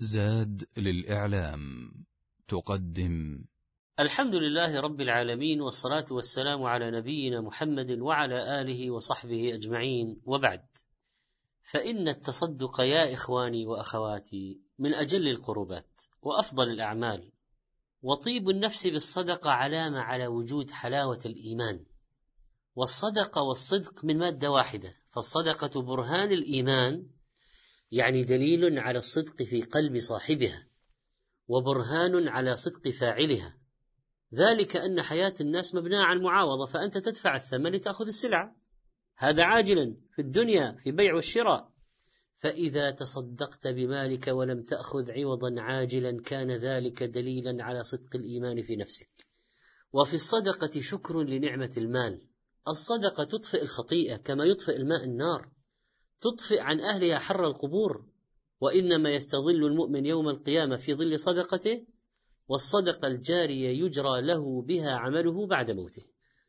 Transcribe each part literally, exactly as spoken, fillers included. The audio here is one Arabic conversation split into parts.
زاد للإعلام تقدم. الحمد لله رب العالمين، والصلاة والسلام على نبينا محمد وعلى آله وصحبه أجمعين، وبعد، فإن التصدق يا إخواني وأخواتي من أجل القربات وأفضل الأعمال، وطيب النفس بالصدقة علامة على وجود حلاوة الإيمان. والصدقة والصدق من مادة واحدة، فالصدقة برهان الإيمان، يعني دليل على الصدق في قلب صاحبها، وبرهان على صدق فاعلها، ذلك أن حياة الناس مبناة على المعاوضة، فأنت تدفع الثمن لتأخذ السلعة، هذا عاجلا في الدنيا في بيع والشراء. فإذا تصدقت بمالك ولم تأخذ عوضا عاجلا كان ذلك دليلا على صدق الإيمان في نفسك. وفي الصدقة شكر لنعمة المال. الصدقة تطفئ الخطيئة كما يطفئ الماء النار، تطفئ عن أهلها حر القبور، وإنما يستظل المؤمن يوم القيامة في ظل صدقته، والصدقة الجارية يجرى له بها عمله بعد موته.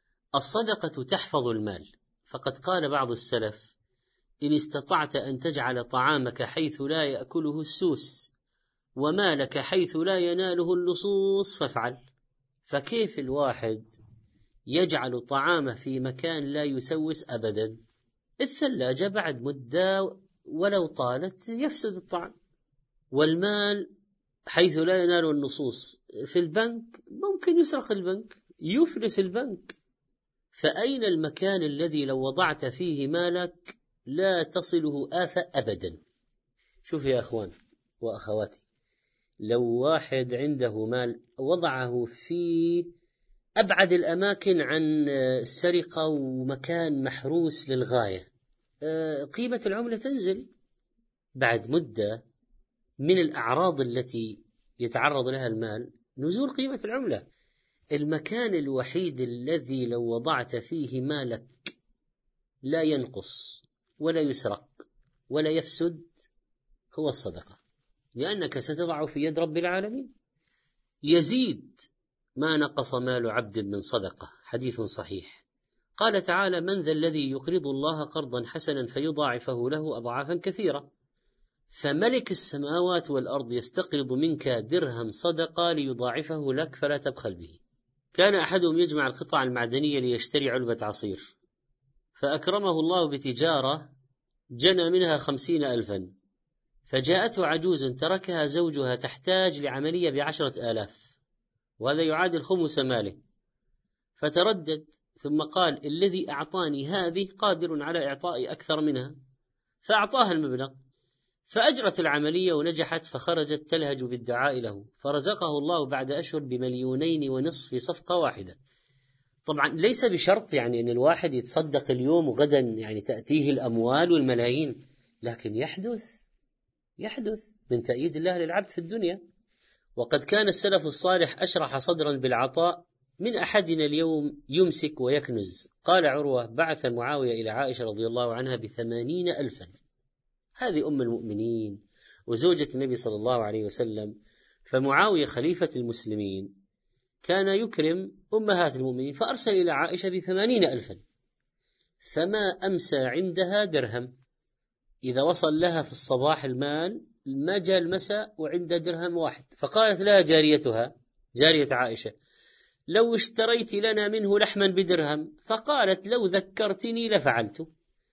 الصدقة تحفظ المال، فقد قال بعض السلف: إن استطعت أن تجعل طعامك حيث لا يأكله السوس ومالك حيث لا يناله اللصوص فافعل. فكيف الواحد يجعل طعامه في مكان لا يسوس أبدا؟ الثلاجة بعد مدة ولو طالت يفسد الطعام، والمال حيث لا ينال النصوص في البنك ممكن يسرق البنك، يفلس البنك. فأين المكان الذي لو وضعت فيه مالك لا تصله آفة أبدا؟ شوف يا أخوان وأخواتي، لو واحد عنده مال وضعه في أبعد الأماكن عن السرقة ومكان محروس للغاية، قيمة العملة تنزل بعد مدة. من الأعراض التي يتعرض لها المال نزول قيمة العملة. المكان الوحيد الذي لو وضعت فيه مالك لا ينقص ولا يسرق ولا يفسد هو الصدقة، لأنك ستضع في يد رب العالمين. يزيد ما نقص مال عبد من صدقة، حديث صحيح. قال تعالى: من ذا الذي يقرض الله قرضا حسنا فيضاعفه له أضعافا كثيرة. فملك السماوات والأرض يستقرض منك درهم صدقة ليضاعفه لك فلا تبخل به. كان أحدهم يجمع القطع المعدنية ليشتري علبة عصير، فأكرمه الله بتجارة جنى منها خمسين ألفا، فجاءته عجوز تركها زوجها تحتاج لعملية بعشرة آلاف، وهذا يعادل خمس ماله، فتردد ثم قال: الذي أعطاني هذه قادر على إعطاء أكثر منها، فأعطاها المبلغ، فأجرت العملية ونجحت، فخرجت تلهج بالدعاء له، فرزقه الله بعد أشهر بمليونين ونصف في صفقة واحدة. طبعا ليس بشرط يعني أن الواحد يتصدق اليوم وغدا يعني تأتيه الأموال والملايين، لكن يحدث يحدث من تأييد الله للعبد في الدنيا. وقد كان السلف الصالح أشرح صدرا بالعطاء من أحدنا اليوم يمسك ويكنز. قال عروة: بعث معاوية إلى عائشة رضي الله عنها بثمانين ألفا، هذه أم المؤمنين وزوجة النبي صلى الله عليه وسلم، فمعاوية خليفة المسلمين كان يكرم أمهات المؤمنين، فأرسل إلى عائشة بثمانين ألفا، فما أمسى عندها درهم. إذا وصل لها في الصباح المال ما جاء المساء وعندها درهم واحد، فقالت لها جاريتها جارية عائشة: لو اشتريت لنا منه لحما بدرهم، فقالت: لو ذكرتني لفعلت.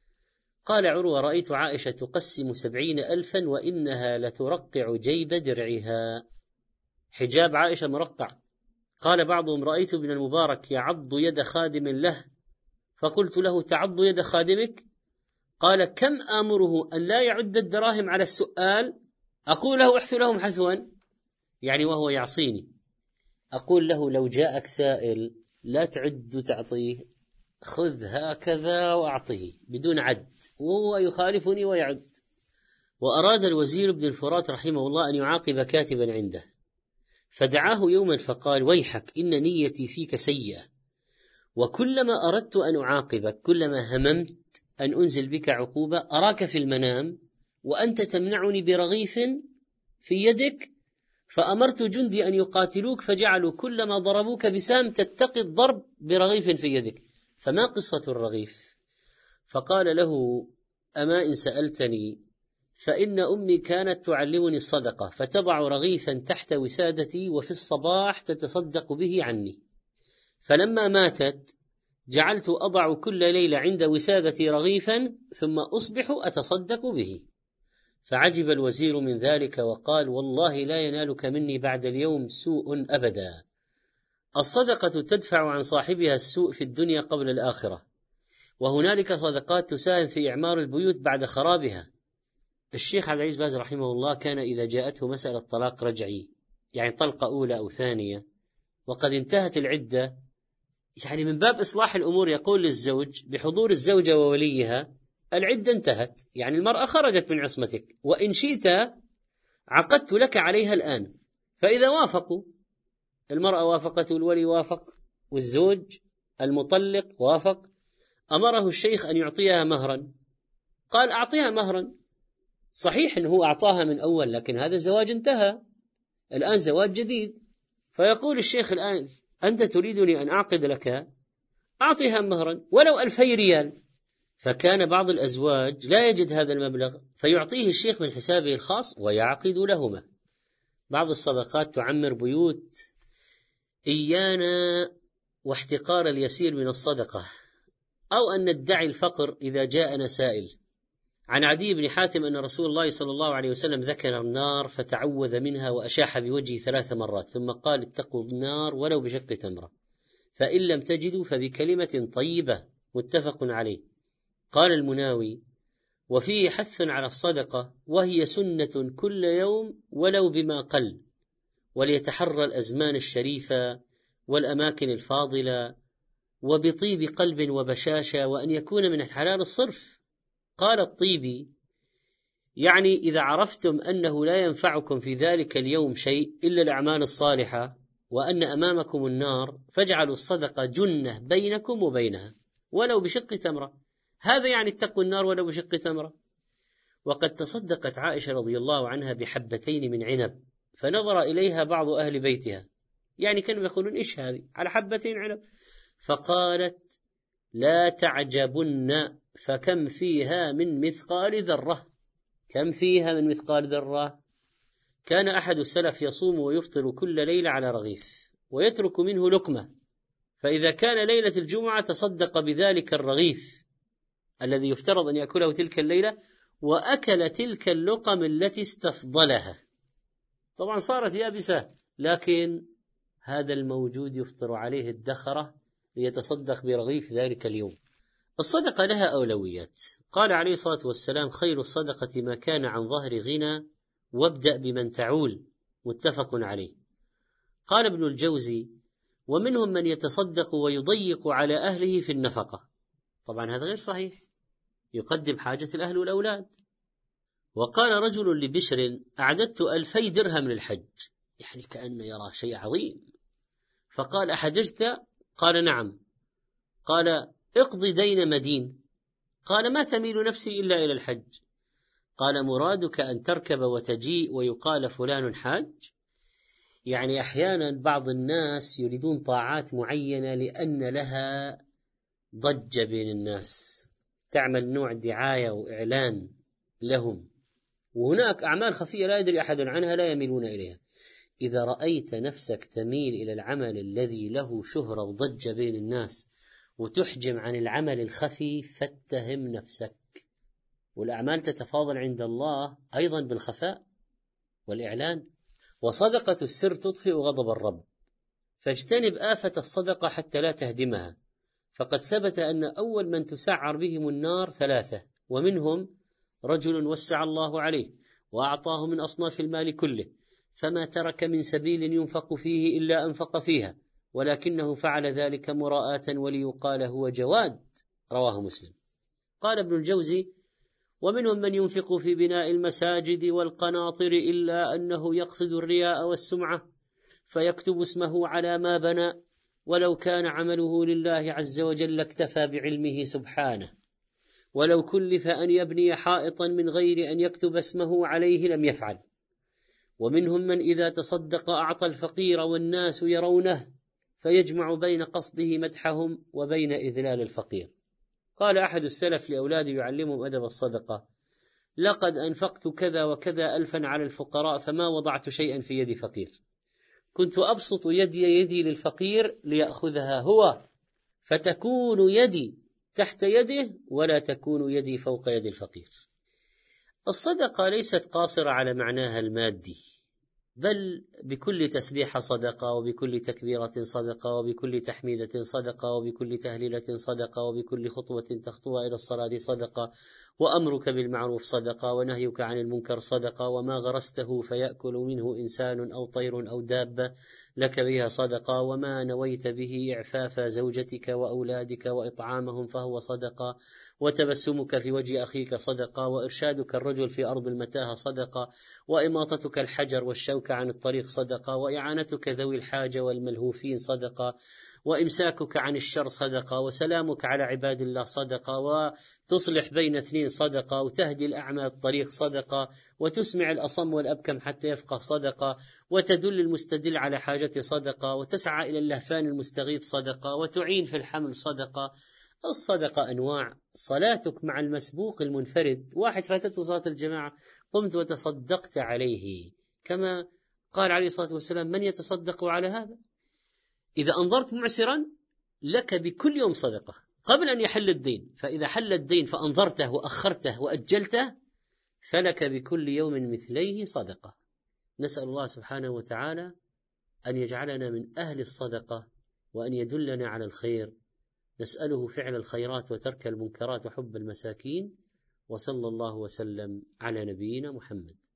قال عروة: رأيت عائشة تقسم سبعين ألفا وإنها لترقع جيب درعها، حجاب عائشة مرقع. قال بعضهم: رأيت ابن المبارك يعض يد خادم له، فقلت له: تعض يد خادمك؟ قال: كم آمره أن لا يعد الدراهم على السؤال، أقول له: احث لهم حثوا، يعني وهو يعصيني، أقول له: لو جاءك سائل لا تعد تعطيه، خذ هكذا وأعطيه بدون عد، وهو يخالفني ويعد. وأراد الوزير ابن الفرات رحمه الله أن يعاقب كاتبا عنده، فدعاه يوما فقال: ويحك، إن نيتي فيك سيئة، وكلما أردت أن أعاقبك، كلما هممت أن أنزل بك عقوبة، أراك في المنام وأنت تمنعني برغيف في يدك، فأمرت جندي أن يقاتلوك، فجعلوا كلما ضربوك بسام تتقي الضرب برغيف في يدك، فما قصة الرغيف؟ فقال له: أما إن سألتني فإن أمي كانت تعلمني الصدقة، فتضع رغيفا تحت وسادتي وفي الصباح تتصدق به عني، فلما ماتت جعلت أضع كل ليلة عند وسادتي رغيفا ثم أصبح أتصدق به. فعجب الوزير من ذلك وقال: والله لا ينالك مني بعد اليوم سوء أبدا. الصدقة تدفع عن صاحبها السوء في الدنيا قبل الآخرة، وهنالك صدقات تساهم في إعمار البيوت بعد خرابها. الشيخ عبد العزيز باز رحمه الله كان إذا جاءته مسألة طلاق رجعي، يعني طلقة أولى أو ثانية، وقد انتهت العدة، يعني من باب إصلاح الأمور يقول للزوج بحضور الزوجة ووليها: العدة انتهت، يعني المرأة خرجت من عصمتك، وإن شئت عقدت لك عليها الآن. فإذا وافقوا، المرأة وافقت والولي وافق والزوج المطلق وافق، أمره الشيخ أن يعطيها مهرا، قال: أعطيها مهرا. صحيح أنه أعطاها من أول، لكن هذا الزواج انتهى، الآن زواج جديد. فيقول الشيخ الآن: أنت تريدني أن أعقد لك، أعطيها مهرا ولو ألفي ريال. فكان بعض الأزواج لا يجد هذا المبلغ فيعطيه الشيخ من حسابه الخاص ويعقد لهما. بعض الصدقات تعمر بيوت. إيانا واحتقار اليسير من الصدقة، أو أن ندعي الفقر إذا جاءنا سائل. عن عدي بن حاتم أن رسول الله صلى الله عليه وسلم ذكر النار فتعوذ منها وأشاح بوجهه ثلاث مرات، ثم قال: اتقوا النار ولو بشق تمرة، فإن لم تجدوا فبكلمة طيبة. متفق عليه. قال المناوي: وفيه حث على الصدقة، وهي سنة كل يوم ولو بما قل، وليتحرى الأزمان الشريفة والأماكن الفاضلة، وبطيب قلب وبشاشة، وأن يكون من الحلال الصرف. قال الطيبي: يعني إذا عرفتم أنه لا ينفعكم في ذلك اليوم شيء إلا الأعمال الصالحة، وأن أمامكم النار، فاجعلوا الصدقة جنة بينكم وبينها ولو بشق تمرة. هذا يعني اتقوا النار ولو بشق تمرة. وقد تصدقت عائشة رضي الله عنها بحبتين من عنب، فنظر إليها بعض أهل بيتها، يعني كانوا يقولون: إيش هذه على حبتين عنب؟ فقالت: لا تعجبن، فكم فيها من مثقال ذرة. كم فيها من مثقال ذرة؟ كان أحد السلف يصوم ويفطر كل ليلة على رغيف ويترك منه لقمة، فإذا كان ليلة الجمعة تصدق بذلك الرغيف الذي يفترض أن يأكله تلك الليلة، وأكل تلك اللقم التي استفضلها. طبعا صارت يابسة، لكن هذا الموجود يفطر عليه الدخرة ليتصدق برغيف ذلك اليوم. الصدقة لها أولويات. قال عليه الصلاة والسلام: خير الصدقة ما كان عن ظهر غنى، وابدأ بمن تعول. متفق عليه. قال ابن الجوزي: ومنهم من يتصدق ويضيق على أهله في النفقة. طبعا هذا غير صحيح، يقدم حاجة الأهل والأولاد. وقال رجل لبشر: أعددت ألفي درهم للحج، يعني كأنه يرى شيء عظيم. فقال: أحججت؟ قال: نعم. قال: اقضي دين مدين. قال: ما تميل نفسي إلا إلى الحج. قال: مرادك أن تركب وتجيء ويقال فلان حاج؟ يعني أحيانا بعض الناس يريدون طاعات معينة لأن لها ضجة بين الناس، تعمل نوع دعاية وإعلان لهم، وهناك أعمال خفية لا يدري أحد عنها لا يميلون إليها. إذا رأيت نفسك تميل إلى العمل الذي له شهرة وضجة بين الناس وتحجم عن العمل الخفي، فاتهم نفسك. والأعمال تتفاضل عند الله أيضا بالخفاء والإعلان. وصدقة السر تطفئ غضب الرب، فاجتنب آفة الصدقة حتى لا تهدمها. فقد ثبت أن أول من تسعر بهم النار ثلاثة، ومنهم رجل وسع الله عليه وأعطاه من أصناف المال كله، فما ترك من سبيل ينفق فيه إلا أنفق فيها، ولكنه فعل ذلك مراءة وليقال هو جواد. رواه مسلم. قال ابن الجوزي: ومنهم من ينفق في بناء المساجد والقناطر إلا أنه يقصد الرياء والسمعة، فيكتب اسمه على ما بنى، ولو كان عمله لله عز وجل اكتفى بعلمه سبحانه، ولو كلف أن يبني حائطا من غير أن يكتب اسمه عليه لم يفعل. ومنهم من إذا تصدق أعطى الفقير والناس يرونه، فيجمع بين قصده مدحهم وبين إذلال الفقير. قال أحد السلف لأولاده يعلمهم أدب الصدقة: لقد أنفقت كذا وكذا ألفا على الفقراء فما وضعت شيئا في يد فقير، كنت أبسط يدي يدي للفقير ليأخذها هو، فتكون يدي تحت يده ولا تكون يدي فوق يد الفقير. الصدقة ليست قاصرة على معناها المادي، بل بكل تسبيحة صدقة، وبكل تكبيرة صدقة، وبكل تحميدة صدقة، وبكل تهليلة صدقة، وبكل خطوة تخطوها إلى الصلاة صدقة، وأمرك بالمعروف صدقة، ونهيك عن المنكر صدقة، وما غرسته فيأكل منه إنسان أو طير أو دابة لك بها صدقة، وما نويت به إعفاف زوجتك وأولادك وإطعامهم فهو صدقة، وتبسمك في وجه أخيك صدقة، وإرشادك الرجل في أرض المتاهة صدقة، وإماطتك الحجر والشوك عن الطريق صدقة، وإعانتك ذوي الحاجة والملهوفين صدقة، وإمساكك عن الشر صدقة، وسلامك على عباد الله صدقة، وتصلح بين اثنين صدقة، وتهدي الأعمى الطريق صدقة، وتسمع الأصم والأبكم حتى يفقه صدقة، وتدل المستدل على حاجته صدقة، وتسعى إلى اللهفان المستغيث صدقة، وتعين في الحمل صدقة. الصدقة أنواع. صلاتك مع المسبوق المنفرد، واحد فاتته صلاة الجماعة قمت وتصدقت عليه، كما قال عليه الصلاة والسلام: من يتصدق على هذا؟ إذا أنظرت معسرا لك بكل يوم صدقة قبل أن يحل الدين، فإذا حل الدين فأنظرته وأخرته وأجلته فلك بكل يوم مثليه صدقة. نسأل الله سبحانه وتعالى أن يجعلنا من أهل الصدقة وأن يدلنا على الخير. نسأله فعل الخيرات وترك المنكرات وحب المساكين، وصلى الله وسلم على نبينا محمد.